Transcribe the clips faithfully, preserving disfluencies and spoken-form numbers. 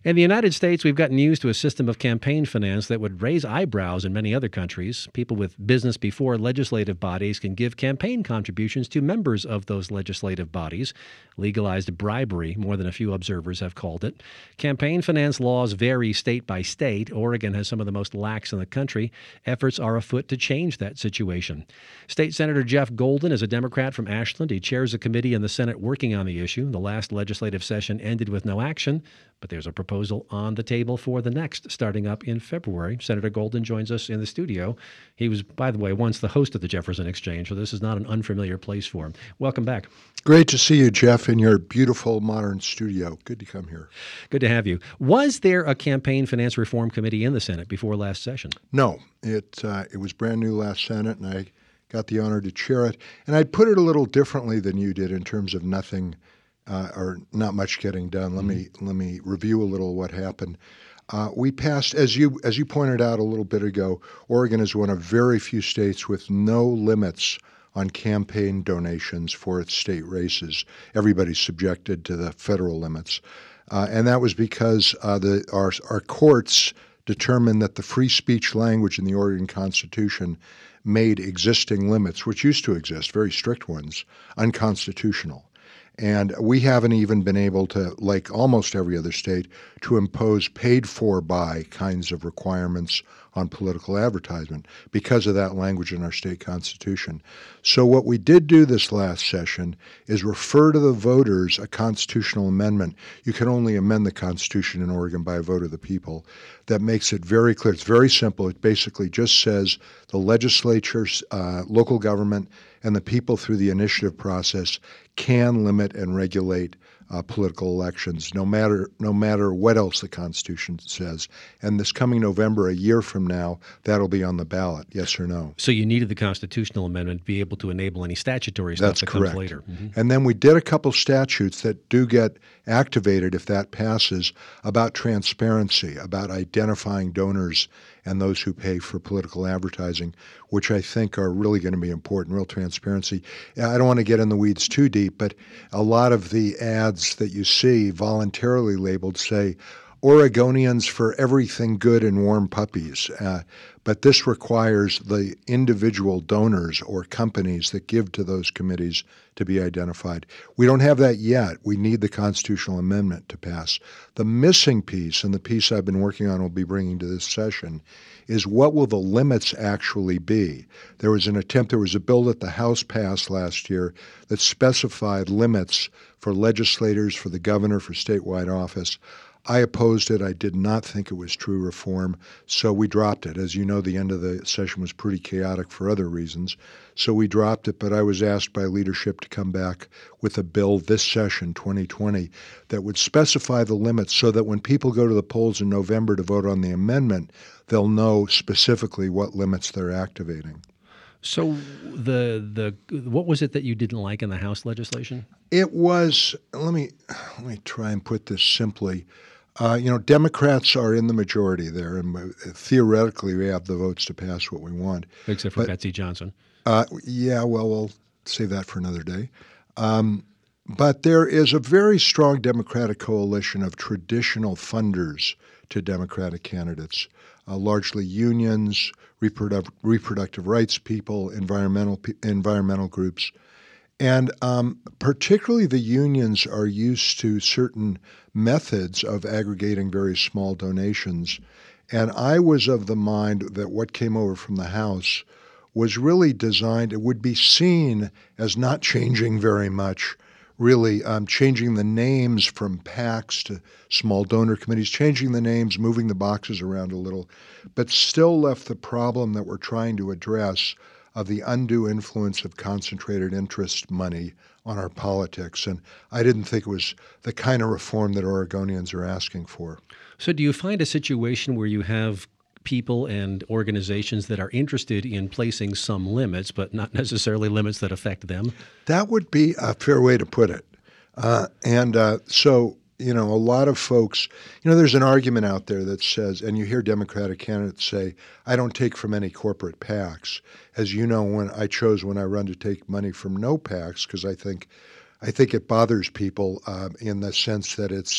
In the United States, we've gotten used to a system of campaign finance that would raise eyebrows in many other countries. People with business before legislative bodies can give campaign contributions to members of those legislative bodies. Legalized bribery, more than a few observers have called it. Campaign finance laws vary state by state. Oregon has some of the most lax in the country. Efforts are afoot to change that situation. State Senator Jeff Golden is a Democrat from Ashland. He chairs a committee in the Senate working on the issue. The last legislative session ended with no action, but there's a proposal on the table for the next, starting up in February. Senator Golden joins us in the studio. He was, by the way, once the host of the Jefferson Exchange, so this is not an unfamiliar place for him. Welcome back. Great to see you, Jeff, in your beautiful modern studio. Good to come here. Good to have you. Was there a campaign finance reform committee in the Senate before last session? No, it uh, it was brand new last Senate, and I got the honor to chair it. And I'd put it a little differently than you did in terms of nothing uh, or not much getting done. Let mm-hmm. me let me review a little what happened. Uh, we passed, as you as you pointed out a little bit ago, Oregon is one of very few states with no limits on campaign donations for its state races. Everybody's subjected to the federal limits. Uh, and that was because uh, the our, our courts determined that the free speech language in the Oregon Constitution made existing limits, which used to exist, very strict ones, unconstitutional. And we haven't even been able to, like almost every other state, to impose paid-for-by kinds of requirements on political advertisement because of that language in our state constitution. So what we did do this last session is refer to the voters a constitutional amendment. You can only amend the Constitution in Oregon by a vote of the people. That makes it very clear. It's very simple. It basically just says the legislature, uh, local government, and the people through the initiative process can limit and regulate uh, political elections, no matter no matter what else the Constitution says. And this coming November, a year from now, that'll be on the ballot, yes or no. So you needed the constitutional amendment to be able to enable any statutory stuff That's that correct. comes later. Mm-hmm. And then we did a couple statutes that do get activated if that passes about transparency, about identifying donors and those who pay for political advertising, which I think are really going to be important, real transparency. I don't want to get in the weeds too deep, but a lot of the ads that you see voluntarily labeled say, Oregonians for everything good and warm puppies. Uh, but this requires the individual donors or companies that give to those committees to be identified. We don't have that yet. We need the constitutional amendment to pass. The missing piece, and the piece I've been working on will be bringing to this session, is what will the limits actually be? There was an attempt, there was a bill that the House passed last year that specified limits for legislators, for the governor, for statewide office. I opposed it. I did not think it was true reform, so we dropped it. As you know, the end of the session was pretty chaotic for other reasons, so we dropped it, but I was asked by leadership to come back with a bill this session, twenty twenty, that would specify the limits so that when people go to the polls in November to vote on the amendment, they'll know specifically what limits they're activating. So the the what was it that you didn't like in the House legislation? It was, let me let me try and put this simply. Uh, you know, Democrats are in the majority there, and theoretically we have the votes to pass what we want. Except for but, Betsy Johnson. Uh, yeah, well, we'll save that for another day. Um, but there is a very strong Democratic coalition of traditional funders to Democratic candidates, uh, largely unions, reproductive, reproductive rights people, environmental environmental groups. And um, particularly the unions are used to certain methods of aggregating very small donations. And I was of the mind that what came over from the House was really designed, it would be seen as not changing very much, really um, changing the names from PACs to small donor committees, changing the names, moving the boxes around a little, but still left the problem that we're trying to address of the undue influence of concentrated interest money on our politics. And I didn't think it was the kind of reform that Oregonians are asking for. So do you find a situation where you have people and organizations that are interested in placing some limits, but not necessarily limits that affect them? That would be a fair way to put it. Uh, and uh, so, you know, a lot of folks, you know, there's an argument out there that says, and you hear Democratic candidates say, I don't take from any corporate PACs. As you know, when I chose when I run to take money from no PACs, because I think I think it bothers people uh, in the sense that it's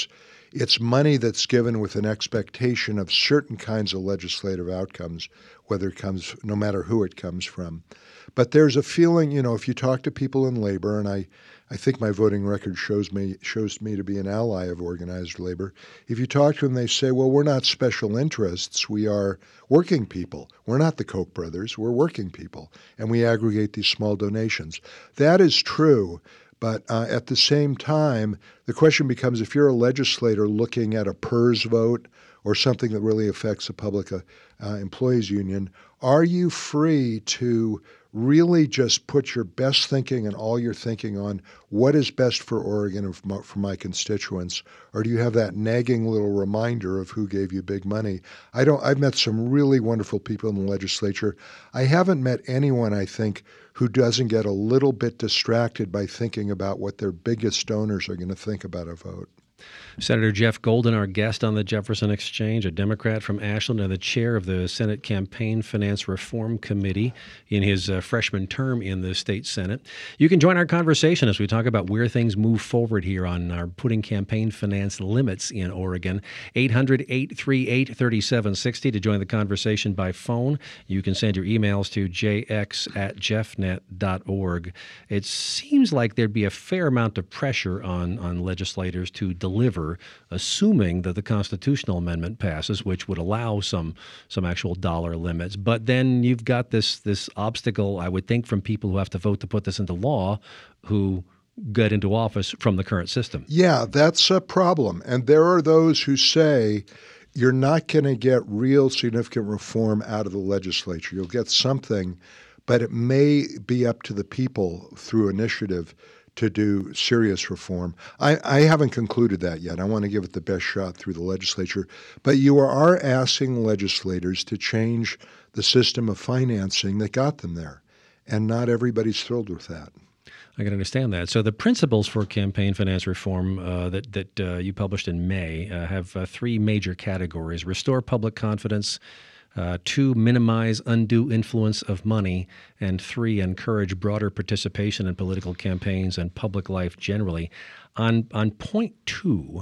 It's money that's given with an expectation of certain kinds of legislative outcomes, whether it comes, no matter who it comes from. But there's a feeling, you know, if you talk to people in labor, and I, I think my voting record shows me shows me to be an ally of organized labor. If you talk to them, they say, well, we're not special interests. We are working people. We're not the Koch brothers. We're working people. And we aggregate these small donations. That is true. But uh, at the same time, the question becomes, if you're a legislator looking at a P E R S vote or something that really affects a public uh, uh, employees union, are you free to really just put your best thinking and all your thinking on what is best for Oregon and for my, for my constituents? Or do you have that nagging little reminder of who gave you big money? I don't, I've met some really wonderful people in the legislature. I haven't met anyone, I think, who doesn't get a little bit distracted by thinking about what their biggest donors are going to think about a vote. Senator Jeff Golden, our guest on the Jefferson Exchange, a Democrat from Ashland and the chair of the Senate Campaign Finance Reform Committee in his uh, freshman term in the state Senate. You can join our conversation as we talk about where things move forward here on our putting campaign finance limits in Oregon. eight hundred, eight three eight, three seven six zero to join the conversation by phone. You can send your emails to j x at jeffnet dot org. It seems like there'd be a fair amount of pressure on, on legislators to deliver, assuming that the constitutional amendment passes, which would allow some some actual dollar limits. But then you've got this this obstacle, I would think, from people who have to vote to put this into law, who get into office from the current system. Yeah, that's a problem. And there are those who say you're not going to get real significant reform out of the legislature. You'll get something, but it may be up to the people through initiative to do serious reform. I, I haven't concluded that yet. I want to give it the best shot through the legislature. But you are asking legislators to change the system of financing that got them there. And not everybody's thrilled with that. I can understand that. So the principles for campaign finance reform uh, that, that uh, you published in May uh, have uh, three major categories: restore public confidence, Uh, two, minimize undue influence of money, and three, encourage broader participation in political campaigns and public life generally. On on point two,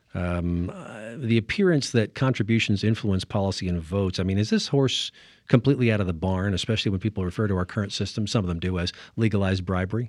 um, uh, the appearance that contributions influence policy and votes. I mean, is this horse completely out of the barn, especially when people refer to our current system, some of them do, as legalized bribery?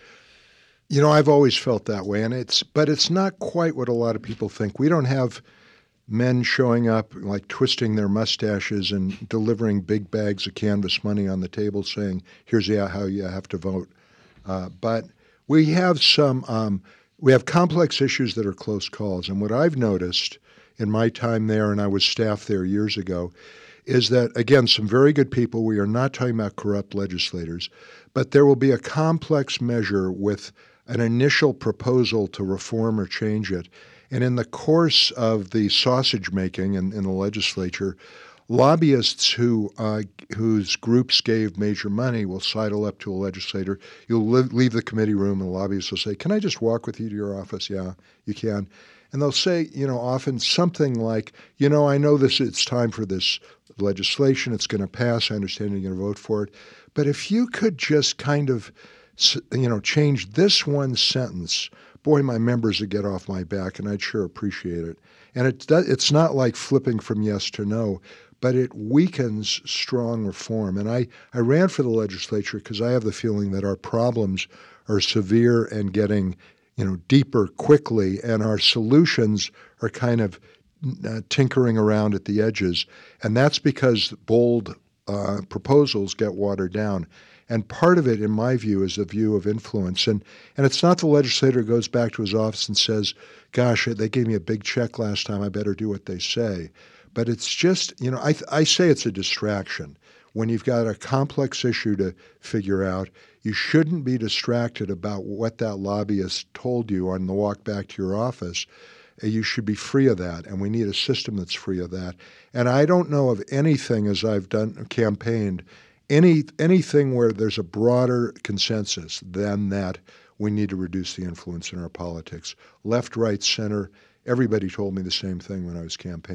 You know, I've always felt that way, and it's but it's not quite what a lot of people think. We don't have men showing up, like twisting their mustaches and delivering big bags of canvas money on the table saying, here's how you have to vote. Uh, but we have some, um, we have complex issues that are close calls. And what I've noticed in my time there, and I was staff there years ago, is that, again, some very good people. We are not talking about corrupt legislators, but there will be a complex measure with an initial proposal to reform or change it. And in the course of the sausage making in, in the legislature, lobbyists who uh, whose groups gave major money will sidle up to a legislator. You'll live, leave the committee room, and the lobbyist will say, "Can I just walk with you to your office?" "Yeah, you can." And they'll say, you know, often something like, "You know, I know this. It's time for this legislation. It's going to pass. I understand you're going to vote for it. But if you could just kind of, you know, change this one sentence, boy, my members would get off my back, and I'd sure appreciate it." And it, it's not like flipping from yes to no, but it weakens strong reform. And I, I ran for the legislature because I have the feeling that our problems are severe and getting, you know, deeper quickly, and our solutions are kind of uh, tinkering around at the edges. And that's because bold uh, proposals get watered down. And part of it, in my view, is a view of influence. And and it's not the legislator who goes back to his office and says, "Gosh, they gave me a big check last time. I better do what they say." But it's just, you know, I, I say it's a distraction. When you've got a complex issue to figure out, you shouldn't be distracted about what that lobbyist told you on the walk back to your office. You should be free of that, and we need a system that's free of that. And I don't know of anything, as I've done campaigned, Any anything where there's a broader consensus than that we need to reduce the influence in our politics. Left, right, center, everybody told me the same thing when I was campaigning.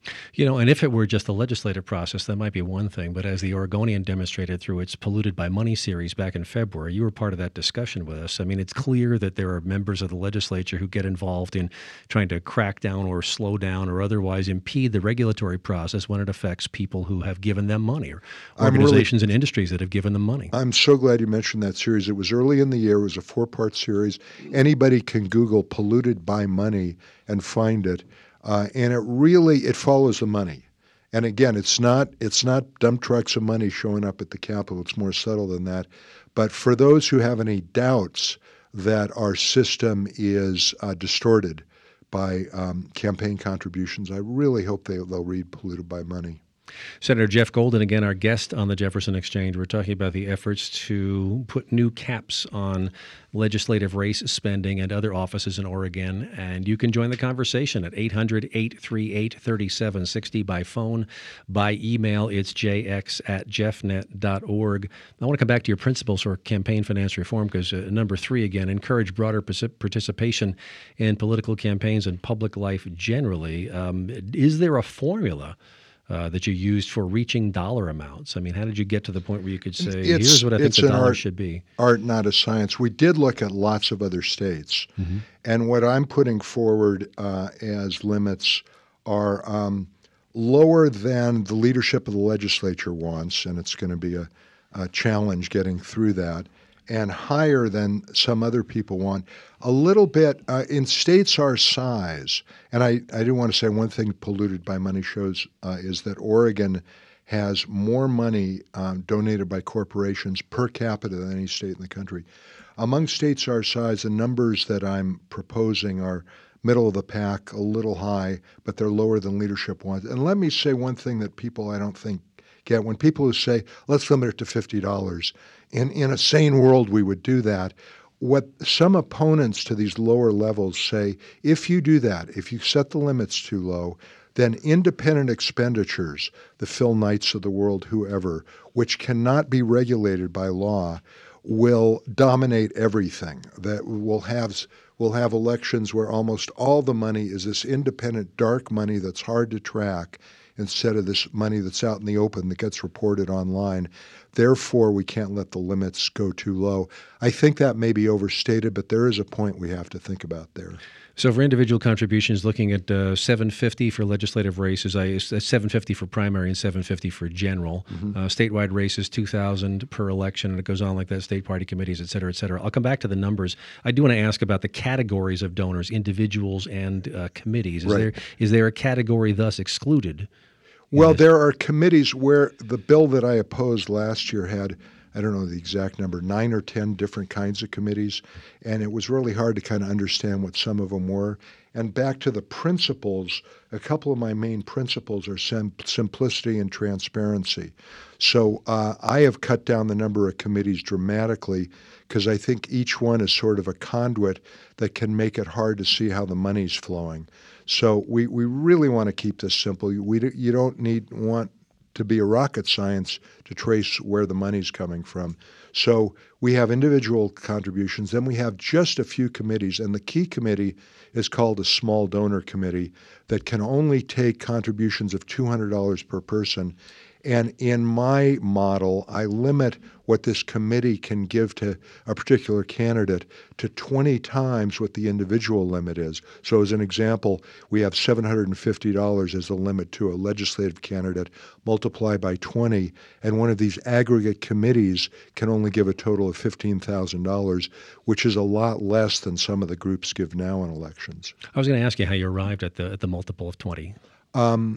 You know, and if it were just the legislative process, that might be one thing. But as the Oregonian demonstrated through its Polluted by Money series back in February, you were part of that discussion with us. I mean, it's clear that there are members of the legislature who get involved in trying to crack down or slow down or otherwise impede the regulatory process when it affects people who have given them money, or organizations really, and industries that have given them money. I'm so glad you mentioned that series. It was early in the year. It was a four-part series. Anybody can Google Polluted by Money and find it. Uh, and it really, it follows the money. And again, it's not it's not dump trucks of money showing up at the Capitol. It's more subtle than that. But for those who have any doubts that our system is uh, distorted by um, campaign contributions, I really hope they, they'll read Polluted by Money. Senator Jeff Golden, again, our guest on the Jefferson Exchange. We're talking about the efforts to put new caps on legislative race spending and other offices in Oregon. And you can join the conversation at eight hundred, eight three eight, three seven six zero by phone, by email. It's j x at jeffnet dot org. I want to come back to your principles for campaign finance reform because uh, number three, again, encourage broader participation in political campaigns and public life generally. Um, is there a formula Uh, that you used for reaching dollar amounts? I mean, how did you get to the point where you could say, it's, here's what I think the dollar art, should be? Art, not a science. We did look at lots of other states. Mm-hmm. And what I'm putting forward uh, as limits are um, lower than the leadership of the legislature wants, and it's going to be a, a challenge getting through that, and higher than some other people want. A little bit uh, in states our size, and I, I do want to say one thing Polluted by Money shows uh, is that Oregon has more money um, donated by corporations per capita than any state in the country. Among states our size, the numbers that I'm proposing are middle of the pack, a little high, but they're lower than leadership wants. And let me say one thing that people I don't think get. When people who say, let's limit it to fifty dollars, in, in a sane world we would do that. What some opponents to these lower levels say, if you do that, if you set the limits too low, then independent expenditures, the Phil Knights of the world, whoever, which cannot be regulated by law, will dominate everything. That we'll have we'll have elections where almost all the money is this independent dark money that's hard to track, instead of this money that's out in the open that gets reported online. Therefore, we can't let the limits go too low. I think that may be overstated, but there is a point we have to think about there. So for individual contributions, looking at uh, seven hundred fifty dollars for legislative races, I that's seven hundred fifty dollars for primary and seven hundred fifty dollars for general. Mm-hmm. Uh, statewide races, two thousand dollars per election, and it goes on like that, state party committees, et cetera, et cetera. I'll come back to the numbers. I do want to ask about the categories of donors, individuals and uh, committees. Is right. there is there a category thus excluded? Well, there are committees where the bill that I opposed last year had, I don't know the exact number, nine or ten different kinds of committees, and it was really hard to kind of understand what some of them were. And back to the principles, a couple of my main principles are sim- simplicity and transparency. So uh, I have cut down the number of committees dramatically because I think each one is sort of a conduit that can make it hard to see how the money's flowing. So we, we really want to keep this simple. We, you don't need want to be a rocket science to trace where the money's coming from. So we have individual contributions, then we have just a few committees, and the key committee is called a small donor committee that can only take contributions of two hundred dollars per person. And in my model, I limit what this committee can give to a particular candidate to twenty times what the individual limit is. So as an example, we have seven hundred fifty dollars as the limit to a legislative candidate, multiply by twenty, and one of these aggregate committees can only give a total of fifteen thousand dollars, which is a lot less than some of the groups give now in elections. I was going to ask you how you arrived at the at the multiple of twenty. Um,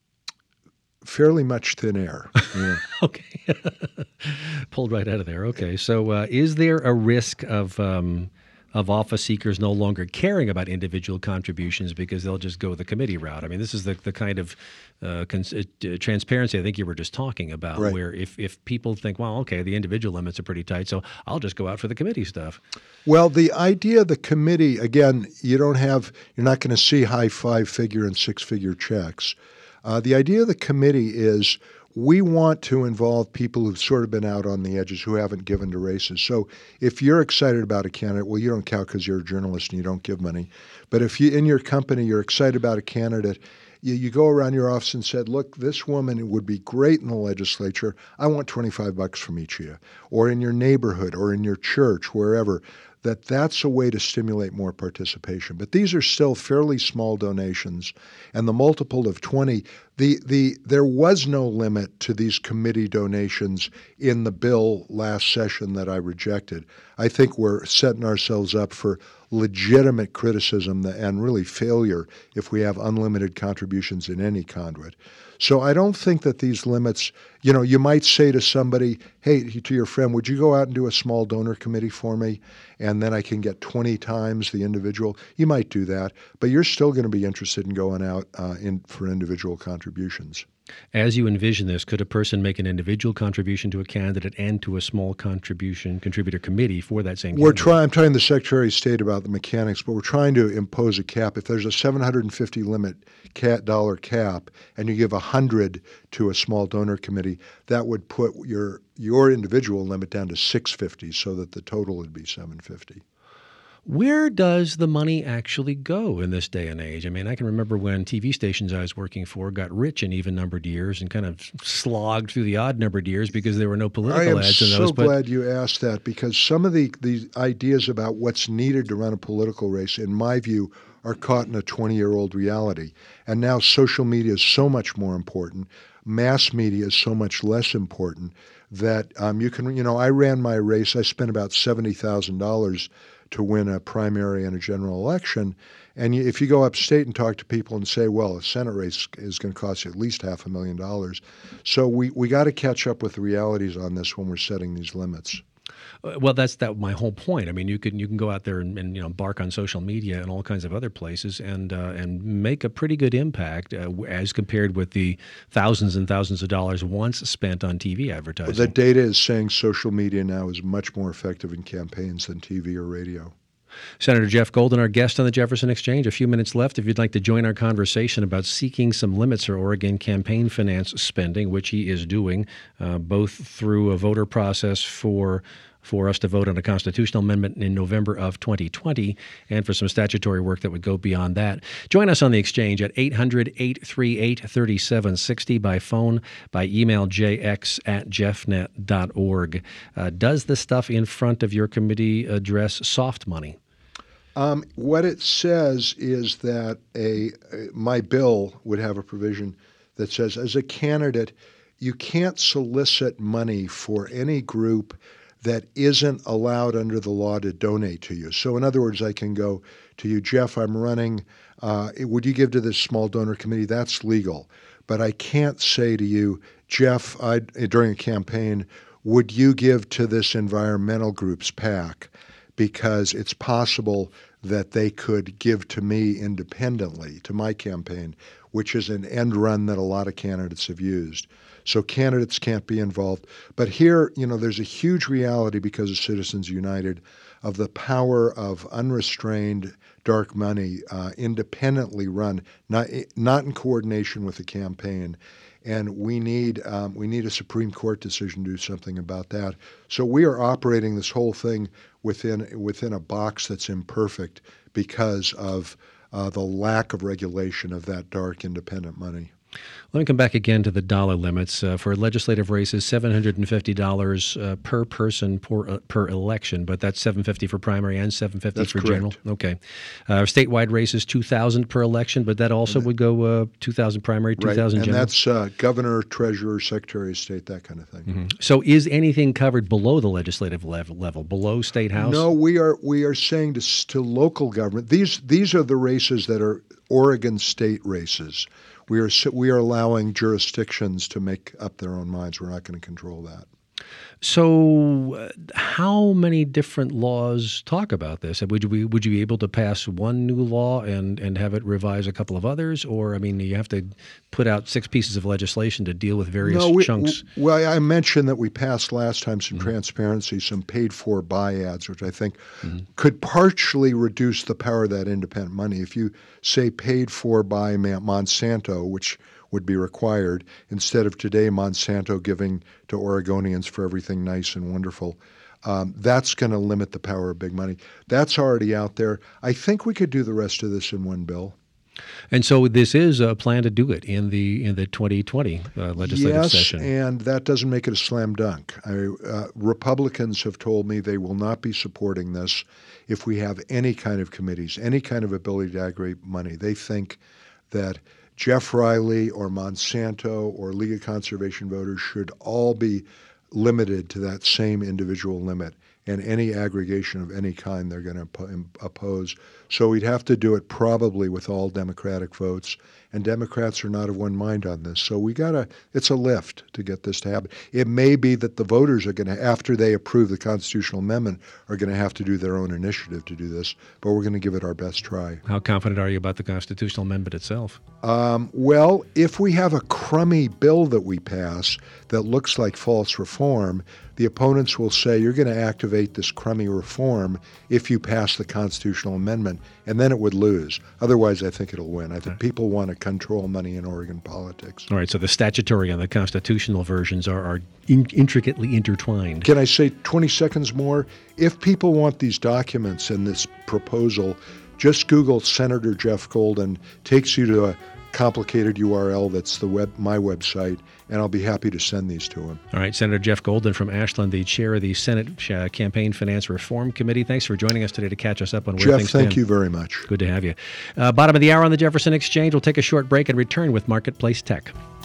Fairly much thin air. Yeah. Okay. Pulled right out of there. Okay. So uh, is there a risk of um, of office seekers no longer caring about individual contributions because they'll just go the committee route? I mean, this is the, the kind of uh, cons- uh, transparency I think you were just talking about, right. where if, if people think, well, okay, the individual limits are pretty tight, so I'll just go out for the committee stuff. Well, the idea of the committee, again, you don't have, you're not going to see high five-figure and six-figure checks. Uh, the idea of the committee is we want to involve people who've sort of been out on the edges, who haven't given to races. So if you're excited about a candidate, well, you don't count because you're a journalist and you don't give money. But if you in your company you're excited about a candidate you, you go around your office and said, look, this woman would be great in the legislature. I want twenty-five bucks from each of you, or in your neighborhood, or in your church, wherever, that that's a way to stimulate more participation. But these are still fairly small donations, and the multiple of twenty, the, the, there was no limit to these committee donations in the bill last session that I rejected. I think we're setting ourselves up for legitimate criticism and really failure if we have unlimited contributions in any conduit. So I don't think that these limits, you know, you might say to somebody, hey, to your friend, would you go out and do a small donor committee for me, and then I can get twenty times the individual? You might do that, but you're still going to be interested in going out uh, in for individual contributions. As you envision this, could a person make an individual contribution to a candidate and to a small contribution contributor committee for that same We're candidate? trying. I'm telling the Secretary of State about the mechanics, but we're trying to impose a cap. If there's a seven hundred fifty limit cat dollar cap, and you give a hundred to a small donor committee, that would put your your individual limit down to six fifty, so that the total would be seven fifty. Where does the money actually go in this day and age? I mean, I can remember when T V stations I was working for got rich in even-numbered years and kind of slogged through the odd-numbered years because there were no political ads in those. I am so but glad you asked that, because some of the, the ideas about what's needed to run a political race, in my view, are caught in a twenty-year-old reality. And now social media is so much more important. Mass media is so much less important that um, you can, you know, I ran my race. I spent about seventy thousand dollars to win a primary and a general election. And you, if you go upstate and talk to people and say, well, a Senate race is going to cost you at least half a million dollars. So we, we got to catch up with the realities on this when we're setting these limits. Well, that's that my whole point. I mean, you can you can go out there and, and you know bark on social media and all kinds of other places and uh, and make a pretty good impact uh, as compared with the thousands and thousands of dollars once spent on T V advertising. The data is saying social media now is much more effective in campaigns than T V or radio. Senator Jeff Golden, our guest on the Jefferson Exchange. A few minutes left. If you'd like to join our conversation about seeking some limits for Oregon campaign finance spending, which he is doing, uh, both through a voter process for for us to vote on a constitutional amendment in November of twenty twenty, and for some statutory work that would go beyond that. Join us on the Exchange at eight hundred, eight three eight, three seven six zero by phone, by email, j x at jeffnet dot org. Uh, does the stuff in front of your committee address soft money? Um, what it says is that a, a my bill would have a provision that says, as a candidate, you can't solicit money for any group that isn't allowed under the law to donate to you. So in other words, I can go to you, Jeff, I'm running, uh, would you give to this small donor committee? That's legal. But I can't say to you, Jeff, I, during a campaign, would you give to this environmental group's PAC? Because it's possible that they could give to me independently, to my campaign, which is an end run that a lot of candidates have used. So candidates can't be involved. But here, you know, there's a huge reality because of Citizens United of the power of unrestrained dark money uh, independently run, not, not in coordination with the campaign. And we need um, we need a Supreme Court decision to do something about that. So we are operating this whole thing within within a box that's imperfect because of uh, the lack of regulation of that dark independent money. Let me come back again to the dollar limits. Uh, for legislative races, seven hundred fifty dollars uh, per person per, uh, per election, but that's seven hundred fifty dollars for primary and seven hundred fifty dollars for correct. general. Okay. Uh, statewide races, two thousand dollars per election, but that also would go uh, two thousand dollars primary, two thousand dollars right. general. And that's uh, governor, treasurer, secretary of state, that kind of thing. Mm-hmm. So is anything covered below the legislative level, level below state house? No, we are we are saying to, to local government, these these are the races that are Oregon state races. We are we are allowing jurisdictions to make up their own minds. We're not going to control that. So, uh, how many different laws talk about this? Would you be, would you be able to pass one new law and, and have it revise a couple of others? Or, I mean, you have to put out six pieces of legislation to deal with various no, we, chunks? Well, I mentioned that we passed last time some Mm-hmm. transparency, some paid-for buy ads, which I think Mm-hmm. could partially reduce the power of that independent money. If you say paid-for by Monsanto, which would be required, instead of today Monsanto giving to Oregonians for everything nice and wonderful. Um, that's going to limit the power of big money. That's already out there. I think we could do the rest of this in one bill. And so this is a plan to do it in the in the twenty twenty uh, legislative yes, session. And that doesn't make it a slam dunk. I, uh, Republicans have told me they will not be supporting this if we have any kind of committees, any kind of ability to aggregate money. They think that Jeff Riley or Monsanto or League of Conservation Voters should all be limited to that same individual limit, and any aggregation of any kind they're going to oppose. So we'd have to do it probably with all Democratic votes, and Democrats are not of one mind on this. So we got to, it's a lift to get this to happen. It may be that the voters are going to, after they approve the constitutional amendment, are going to have to do their own initiative to do this, but we're going to give it our best try. How confident are you about the constitutional amendment itself? Um, well, if we have a crummy bill that we pass that looks like false reform, the opponents will say you're going to activate this crummy reform if you pass the constitutional amendment, and then it would lose. Otherwise, I think it'll win. I think people want to control money in Oregon politics. All right, so the statutory and the constitutional versions are, are in, intricately intertwined. Can I say twenty seconds more? If people want these documents and this proposal, just Google Senator Jeff Golden, takes you to a complicated U R L that's the web my website, and I'll be happy to send these to him. All right, Senator Jeff Golden from Ashland, the chair of the Senate uh, Campaign Finance Reform Committee. Thanks for joining us today to catch us up on where Jeff, things stand. thank you very much. Good to have you. Uh, bottom of the hour on the Jefferson Exchange. We'll take a short break and return with Marketplace Tech.